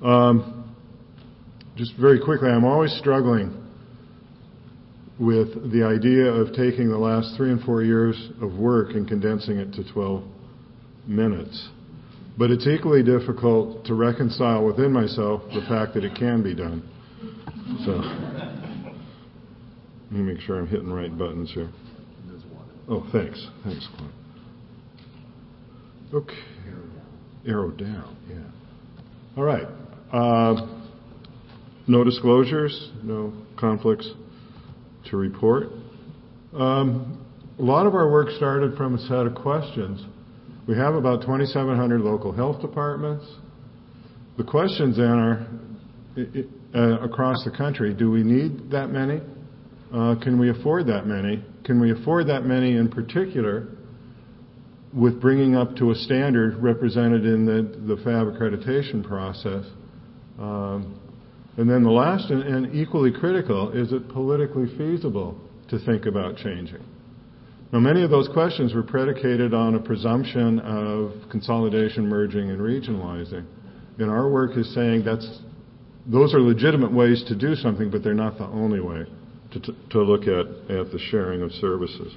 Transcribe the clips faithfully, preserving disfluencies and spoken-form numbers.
Um, just very quickly, I'm always struggling with the idea of taking the last three and four years of work and condensing it to twelve minutes. But it's equally difficult to reconcile within myself the fact that it can be done. So, let me make sure I'm hitting the right buttons here. Oh, thanks. Thanks, Clint. Okay. Arrow down, yeah. All right. Uh, no disclosures, no conflicts to report. Um, a lot of our work started from a set of questions. We have about twenty-seven hundred local health departments. The questions then are uh, across the country, do we need that many? Uh, can we afford that many? Can we afford that many in particular with bringing up to a standard represented in the, the F A B accreditation process? Um, and then the last and, and equally critical, is it politically feasible to think about changing? Now, many of those questions were predicated on a presumption of consolidation, merging, and regionalizing. And our work is saying that's those are legitimate ways to do something, but they're not the only way to, to, to look at, at the sharing of services.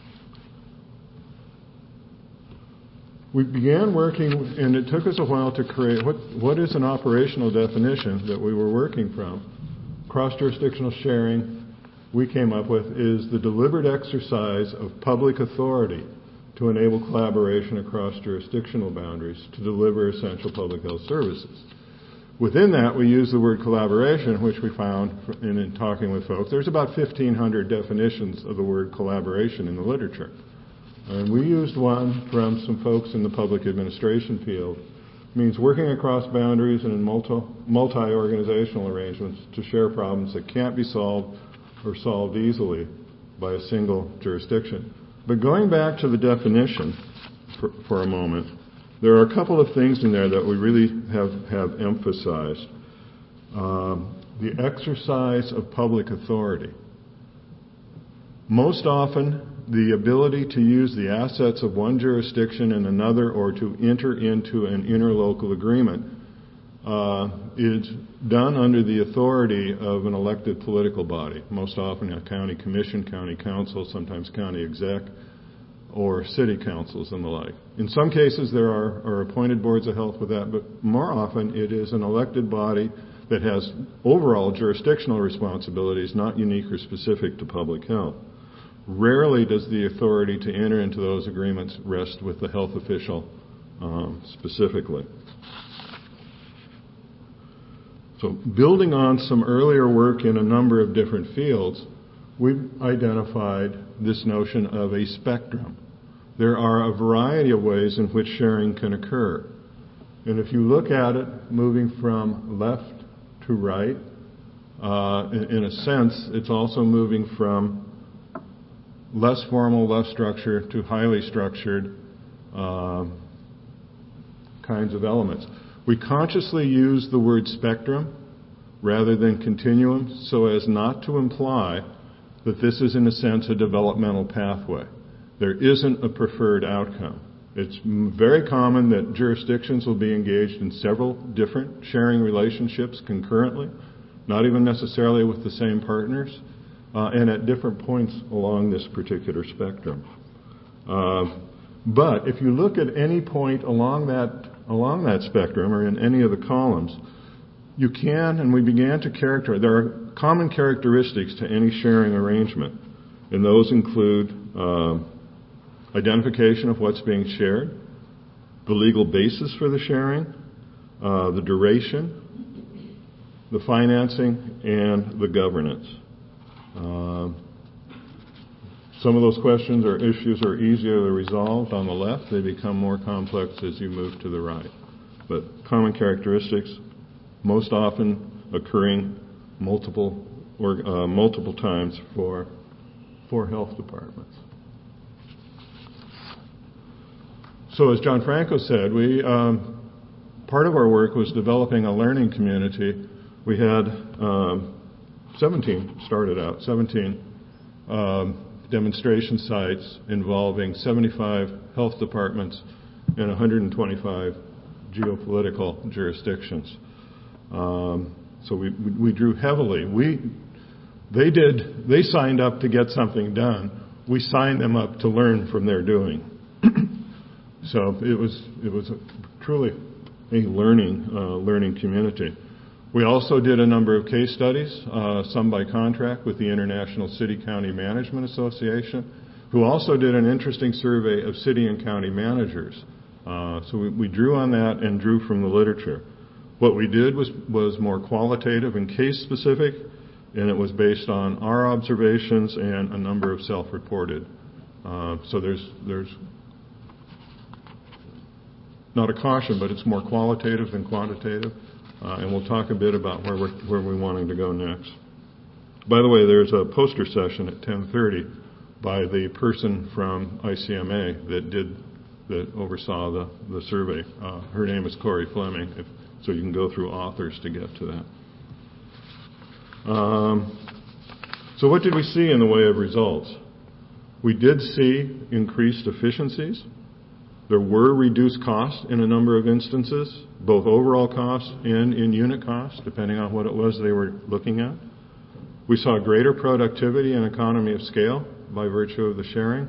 We began working, and it took us a while to create what, what is an operational definition that we were working from. Cross-jurisdictional sharing, we came up with, is the deliberate exercise of public authority to enable collaboration across jurisdictional boundaries to deliver essential public health services. Within that, we use the word collaboration, which we found in, in talking with folks. There's about fifteen hundred definitions of the word collaboration in the literature. And we used one from some folks in the public administration field. It means working across boundaries and in multi, multi-organizational arrangements to share problems that can't be solved or solved easily by a single jurisdiction. But going back to the definition for, for a moment, there are a couple of things in there that we really have, have emphasized. Um, the exercise of public authority. Most often, the ability to use the assets of one jurisdiction in another or to enter into an interlocal agreement uh, is done under the authority of an elected political body, most often a county commission, county council, sometimes county exec, or city councils and the like. In some cases, there are, are appointed boards of health with that, but more often it is an elected body that has overall jurisdictional responsibilities, not unique or specific to public health. Rarely does the authority to enter into those agreements rest with the health official um, specifically. So building on some earlier work in a number of different fields, we've identified this notion of a spectrum. There are a variety of ways in which sharing can occur. And if you look at it moving from left to right, uh, in, in a sense, it's also moving from less formal, less structured to highly structured uh, kinds of elements. We consciously use the word spectrum rather than continuum so as not to imply that this is, in a sense, a developmental pathway. There isn't a preferred outcome. It's very common that jurisdictions will be engaged in several different sharing relationships concurrently, not even necessarily with the same partners, uh, and at different points along this particular spectrum. Uh, but if you look at any point along that along that spectrum or in any of the columns, you can, and we began to characterize, there are common characteristics to any sharing arrangement, and those include uh, identification of what's being shared, the legal basis for the sharing, uh, the duration, the financing, and the governance. Uh, some of those questions or issues are easier to resolve on the left. They become more complex as you move to the right. But common characteristics, most often occurring multiple or uh, multiple times for for health departments. So as John Franco said, we um, part of our work was developing a learning community. We had um, seventeen started out seventeen um, demonstration sites involving seventy-five health departments and one hundred twenty-five geopolitical jurisdictions. Um, so we, we, we drew heavily. We, they did, they signed up to get something done. We signed them up to learn from their doing. So it was, it was a, truly a learning, uh, learning community. We also did a number of case studies, uh, some by contract with the International City County Management Association, who also did an interesting survey of city and county managers. Uh, so we, we drew on that and drew from the literature. What we did was, was more qualitative and case specific, and it was based on our observations and a number of self-reported. Uh, so there's, there's not a caution, but it's more qualitative than quantitative. Uh, and we'll talk a bit about where we're, where we're wanting to go next. By the way, there's a poster session at ten thirty by the person from I C M A that did, that oversaw the, the survey. Uh, her name is Corey Fleming, if, so you can go through authors to get to that. Um, so what did we see in the way of results? We did see increased efficiencies. There were reduced costs in a number of instances, both overall costs and in unit costs, depending on what it was they were looking at. We saw greater productivity and economy of scale by virtue of the sharing.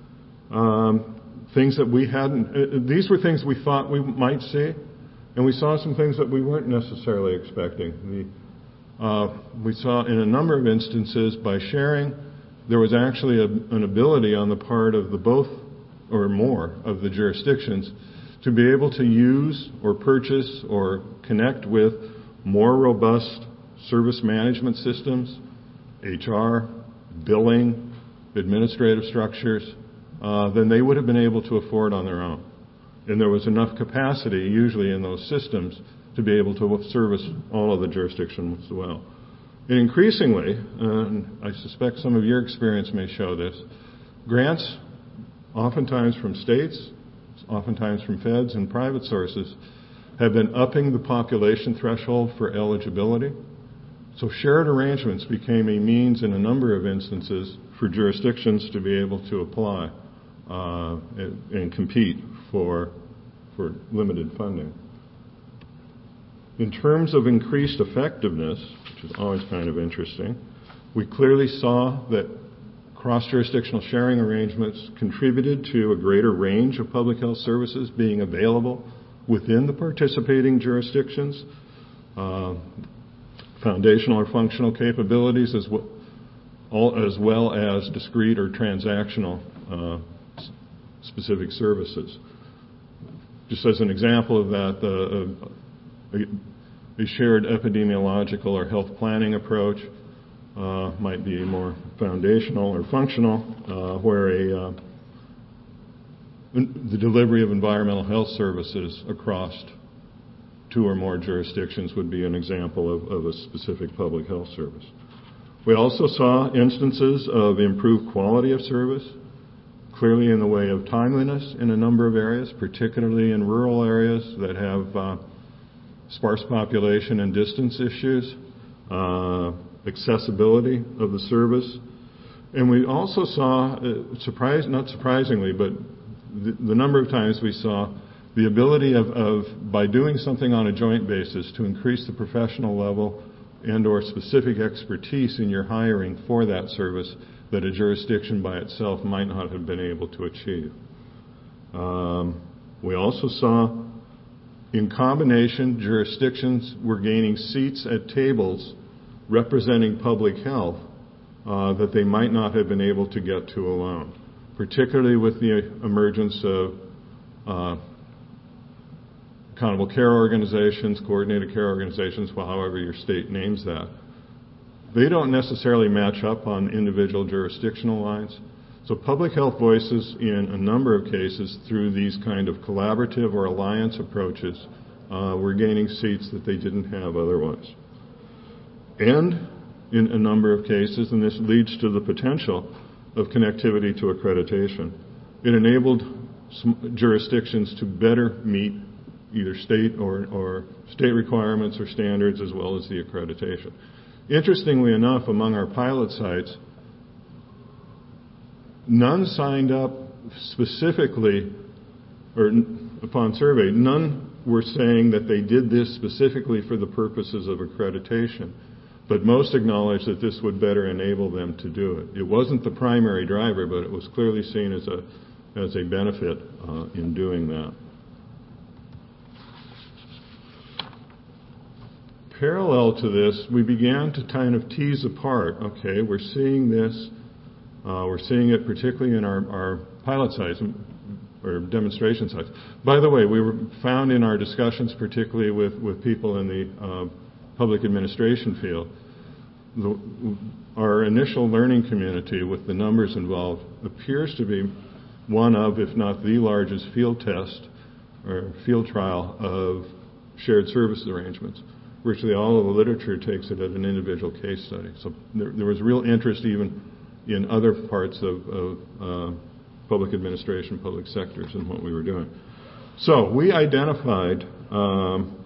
Um, things that we hadn't, uh, these were things we thought we might see, and we saw some things that we weren't necessarily expecting. The, uh, we saw in a number of instances by sharing, there was actually a, an ability on the part of the both or more of the jurisdictions to be able to use or purchase or connect with more robust service management systems, H R, billing, administrative structures, uh, than they would have been able to afford on their own. And there was enough capacity usually in those systems to be able to service all of the jurisdictions as well. And increasingly, and I suspect some of your experience may show this, grants oftentimes from states, oftentimes from feds and private sources, have been upping the population threshold for eligibility. So shared arrangements became a means in a number of instances for jurisdictions to be able to apply uh, and, and compete for, for limited funding. In terms of increased effectiveness, which is always kind of interesting, we clearly saw that cross-jurisdictional sharing arrangements contributed to a greater range of public health services being available within the participating jurisdictions. Uh, foundational or functional capabilities as well, all, as well as discrete or transactional uh, s- specific services. Just as an example of that, the, uh, a, a shared epidemiological or health planning approach Uh, might be more foundational or functional, uh, where a uh, the delivery of environmental health services across two or more jurisdictions would be an example of, of a specific public health service. We also saw instances of improved quality of service, clearly in the way of timeliness in a number of areas, particularly in rural areas that have uh, sparse population and distance issues. Uh, accessibility of the service. And we also saw, uh, surprise, not surprisingly, but the, the number of times we saw the ability of, of, by doing something on a joint basis, to increase the professional level and or specific expertise in your hiring for that service that a jurisdiction by itself might not have been able to achieve. Um, we also saw, in combination, jurisdictions were gaining seats at tables representing public health uh, that they might not have been able to get to alone, particularly with the emergence of uh, accountable care organizations, coordinated care organizations, well, however your state names that. They don't necessarily match up on individual jurisdictional lines. So public health voices in a number of cases through these kind of collaborative or alliance approaches uh, were gaining seats that they didn't have otherwise. And in a number of cases, and this leads to the potential of connectivity to accreditation, it enabled some jurisdictions to better meet either state or, or state requirements or standards as well as the accreditation. Interestingly enough, among our pilot sites, none signed up specifically, or upon survey, none were saying that they did this specifically for the purposes of accreditation, but most acknowledged that this would better enable them to do it. It wasn't the primary driver, but it was clearly seen as a as a benefit uh, in doing that. Parallel to this, we began to kind of tease apart, okay, we're seeing this, uh, we're seeing it particularly in our, our pilot sites or demonstration sites. By the way, we were found in our discussions, particularly with, with people in the uh, public administration field, the, our initial learning community with the numbers involved appears to be one of, if not the largest field test or field trial of shared services arrangements. Virtually all of the literature takes it as an individual case study. So there, there was real interest even in other parts of, of uh, public administration, public sectors, in what we were doing. So we identified um,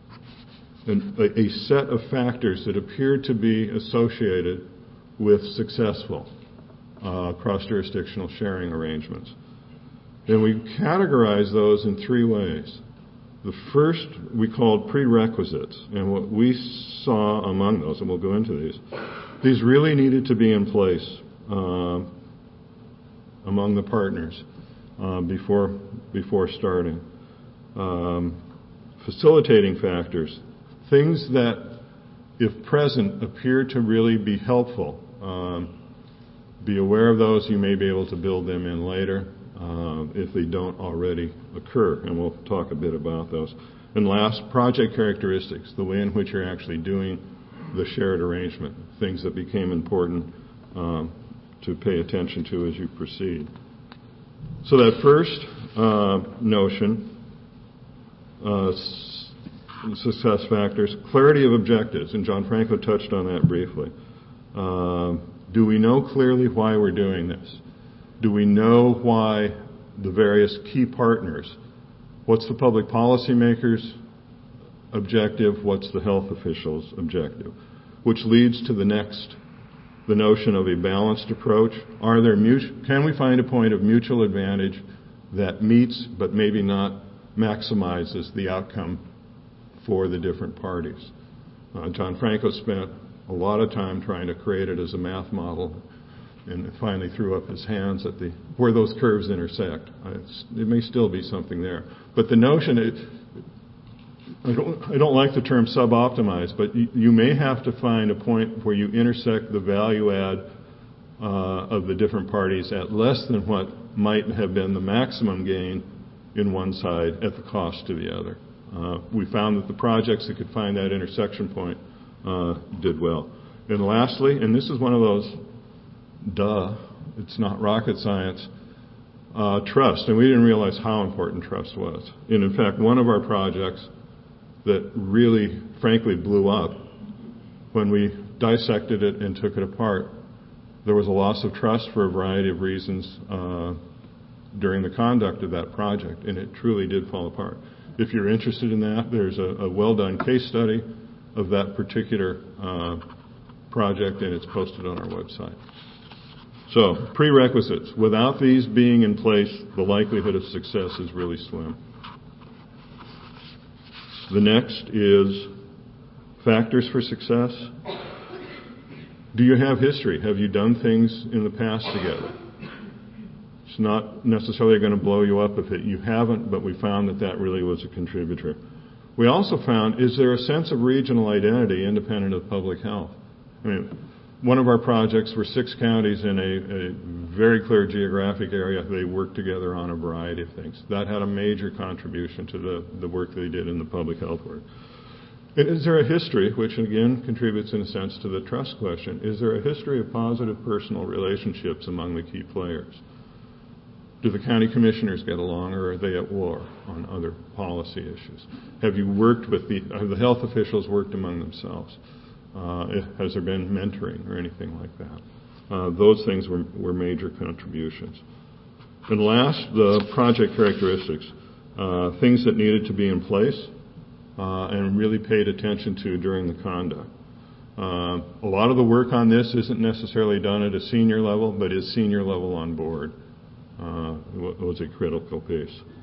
an, a, a set of factors that appeared to be associated with successful uh, cross-jurisdictional sharing arrangements. And we categorized those in three ways. The first we called prerequisites, and what we saw among those, and we'll go into these, these really needed to be in place uh, among the partners uh, before before starting. Um, facilitating factors, things that, if present, appear to really be helpful. Um, be aware of those. You may be able to build them in later. Uh, if they don't already occur, and we'll talk a bit about those. And last, project characteristics, the way in which you're actually doing the shared arrangement, things that became important um, to pay attention to as you proceed. So that first uh, notion, uh, s- success factors, clarity of objectives, and John Franco touched on that briefly. Uh, do we know clearly why we're doing this? Do we know why the various key partners, what's the public policy makers' objective, what's the health officials' objective? Which leads to the next, the notion of a balanced approach. Are there mutual, can we find a point of mutual advantage that meets but maybe not maximizes the outcome for the different parties? Uh, John Franco spent a lot of time trying to create it as a math model, and finally threw up his hands at the where those curves intersect. It's, it may still be something there, but the notion, it, I don't, I don't like the term suboptimized, but you, you may have to find a point where you intersect the value add uh, of the different parties at less than what might have been the maximum gain in one side at the cost to the other. Uh, we found that the projects that could find that intersection point uh, did well. And lastly, and this is one of those duh, it's not rocket science, uh, trust. And we didn't realize how important trust was. And in fact, one of our projects that really, frankly, blew up, when we dissected it and took it apart, there was a loss of trust for a variety of reasons uh, during the conduct of that project, and it truly did fall apart. If you're interested in that, there's a, a well-done case study of that particular uh, project, and it's posted on our website. So, prerequisites. Without these being in place, the likelihood of success is really slim. The next is factors for success. Do you have history? Have you done things in the past together? It's not necessarily going to blow you up if it, you haven't, but we found that that really was a contributor. We also found, is there a sense of regional identity independent of public health? I mean, one of our projects were six counties in a, a very clear geographic area. They worked together on a variety of things. That had a major contribution to the, the work they did in the public health work. And is there a history, which again contributes in a sense to the trust question, is there a history of positive personal relationships among the key players? Do the county commissioners get along, or are they at war on other policy issues? Have you worked with the, have the health officials worked among themselves? Uh, has there been mentoring or anything like that? Uh, those things were, were major contributions. And last, the project characteristics, uh, things that needed to be in place uh, and really paid attention to during the conduct. Uh, a lot of the work on this isn't necessarily done at a senior level, but is senior level on board uh, was a critical piece.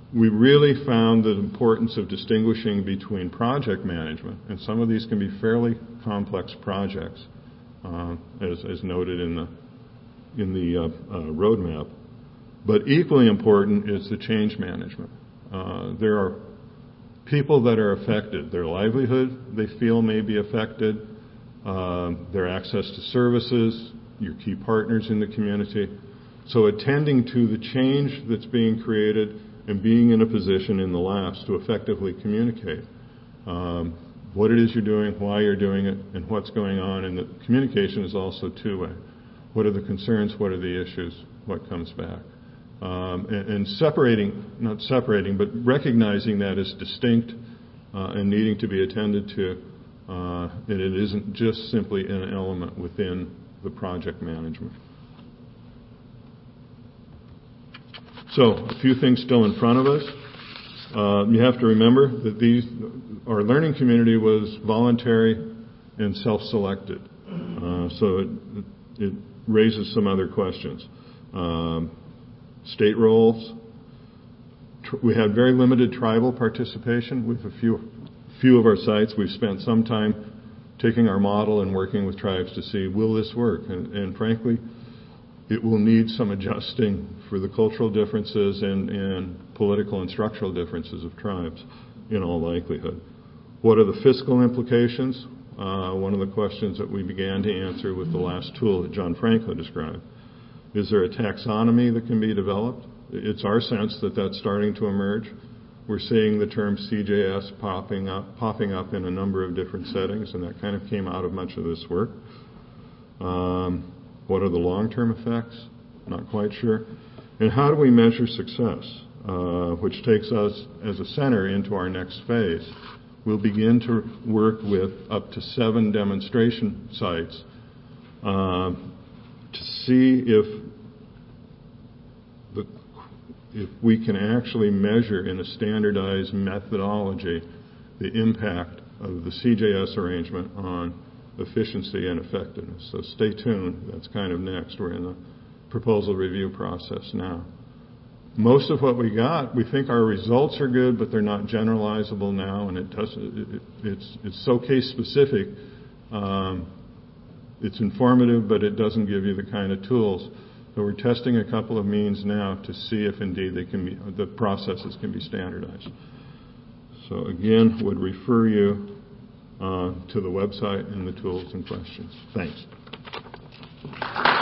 we really found the importance of distinguishing between project management, and some of these can be fairly complex projects, uh, as, as noted in the in the uh, uh, roadmap. But equally important is the change management. Uh, there are people that are affected. Their livelihood, they feel, may be affected. Uh, their access to services, your key partners in the community. So attending to the change that's being created and being in a position in the labs to effectively communicate um, what it is you're doing, why you're doing it, and what's going on. And the communication is also two-way. What are the concerns? What are the issues? What comes back? Um, and, and separating, not separating, but recognizing that as distinct uh, and needing to be attended to, uh, and it isn't just simply an element within the project management. So, a few things still in front of us. Uh, you have to remember that these, our learning community was voluntary and self-selected. Uh, so it, it raises some other questions. Um, state roles. Tr- we had very limited tribal participation with a few, few of our sites. We've spent some time taking our model and working with tribes to see, will this work? And, and frankly, it will need some adjusting for the cultural differences and, and political and structural differences of tribes, in all likelihood. What are the fiscal implications? Uh, one of the questions that we began to answer with the last tool that John Franklin described. Is there a taxonomy that can be developed? It's our sense that that's starting to emerge. We're seeing the term C J S popping up, popping up in a number of different settings, and that kind of came out of much of this work. Um, What are the long-term effects? Not quite sure. And how do we measure success? Uh, which takes us as a center into our next phase. We'll begin to work with up to seven demonstration sites uh, to see if the, if we can actually measure in a standardized methodology the impact of the C J S arrangement on efficiency and effectiveness. So stay tuned. That's kind of next. We're in the proposal review process now. Most of what we got, we think our results are good, but they're not generalizable now, and it does, it, it's, it's so case specific. Um, it's informative, but it doesn't give you the kind of tools. So we're testing a couple of means now to see if indeed they can be, the processes can be standardized. So again, would refer you Uh, to the website and the tools in question. Thanks.